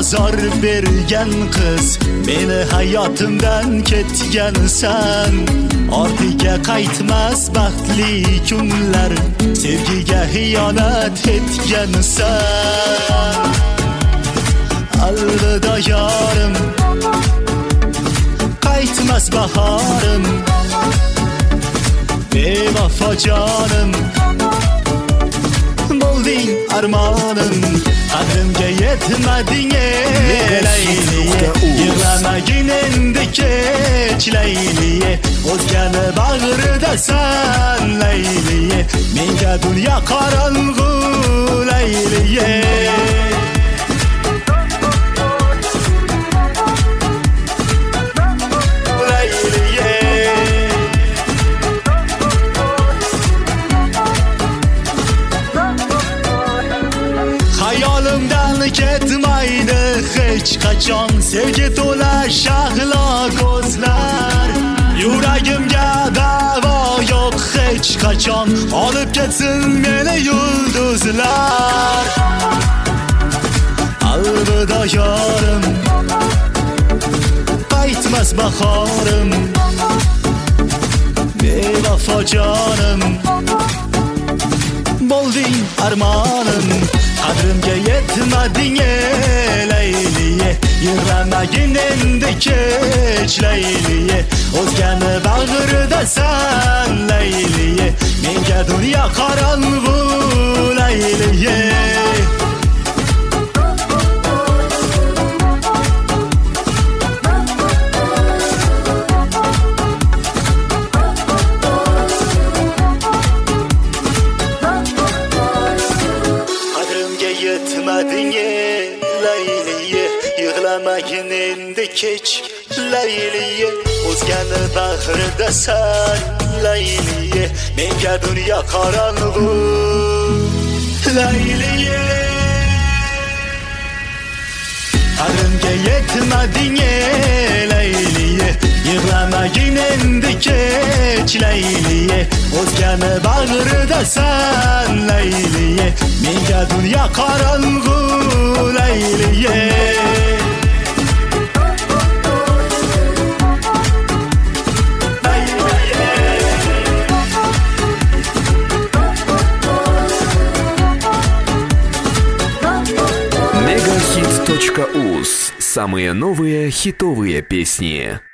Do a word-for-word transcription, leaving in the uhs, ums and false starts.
azor bergan qiz, meni hayotimdan ketgansan. Ortiga qaytmas baxtli kunlar, sevgiga xiyonat etgansan. Alvida yorim, qaytmas bahorim, bevafo jonim, bo'lding armonim. Qadrimga yetmading Layli, yig'lamagin endi kech Layli, o'zgani bag'ridasan Layli, menga dunyo qorong'u Layli. Hayolimdan ketmaydi hech qachon sevgi to'la shahlo ko'zlar. Yuragimga davo yo'q hech qachon, olib ketsin meni yulduzlar. Alvida yorim, qaytmas bahorim, bevafo jonim, bo'lding armonim. Qadrimga yetmading Layli, yig'lamagin endi kech Layli, o'zgani bag'ridasan Layli, menga dunyo qorong'u Layli. Yetmading Layli, yig'lamagin endi kech Layli, o'zgani bag'ridasan Layli, menga dunyo qorong'u Layli. Qadrimga yetmading Layli, yig'lamagin endi kech Layli, o'zgani bag'ridasan Layli, menga dunyo qorong'u Layli. Мегахит точка уз. Самые новые хитовые песни.